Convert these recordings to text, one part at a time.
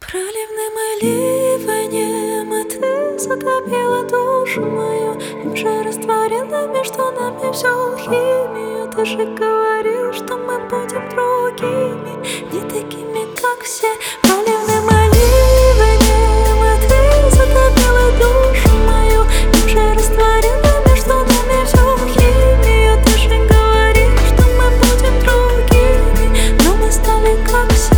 Проливным ливнем, а ты затопила душу мою. Им же растворила между нами всю химию. Ты же говорил, что мы будем другими, не такими, как все. Проливным ливнем, а ты затопила душу мою. Им же растворила между нами всю химию. Ты же говорил, что мы будем другими, но мы стали как все.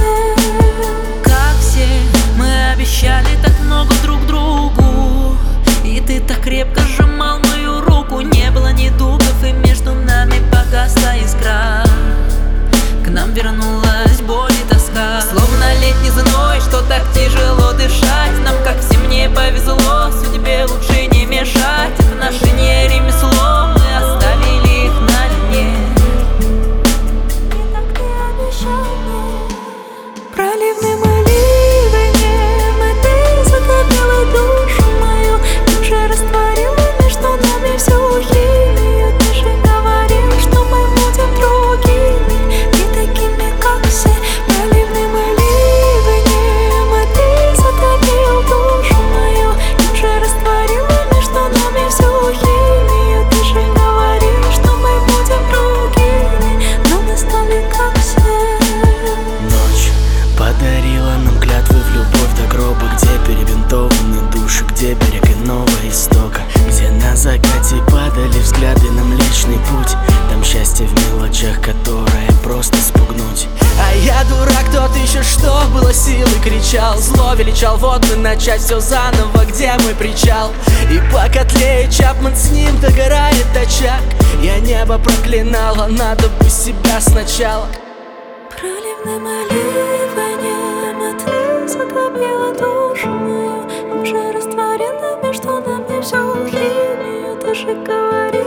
Обещали так много друг другу, и ты так крепко сжимал мою руку. Не было ни духов, и между нами погасла искра. К нам вернулась боль и тоска, словно летний зной, что так тяжело дышать. Нам, как всем, не повезло, судьбе лучше не мешать. Отношения ремесло, мы оставили их на дне. И так ты обещал мне. Проливным душу мою, им же растворила между нами всю химию. Ты же говорил, что мы будем другими, не такими, как все. Проливным ливнем, а ты затопил душу мою. Им же растворила между нами всю химию. Ты же говорил, что мы будем другими, но мы стали как все. Ночь подарила нам клятвы в любовь до гроба, где перебинтованы души, где берег иного истока, где на закате падали взгляды на Млечный Путь. Там счастье в мелочах, которое просто спугнуть. А я дурак, тот еще что было силы кричал. Зло величал, вот бы начать все заново, где мой причал. И пока тлеет Чапман, с ним догорает очаг. Я небо проклинала, надо бы себя сначала. Проливным ливнем, а ты затопила душу мою. Им же растворила между нами всю химию. Ты же говорил,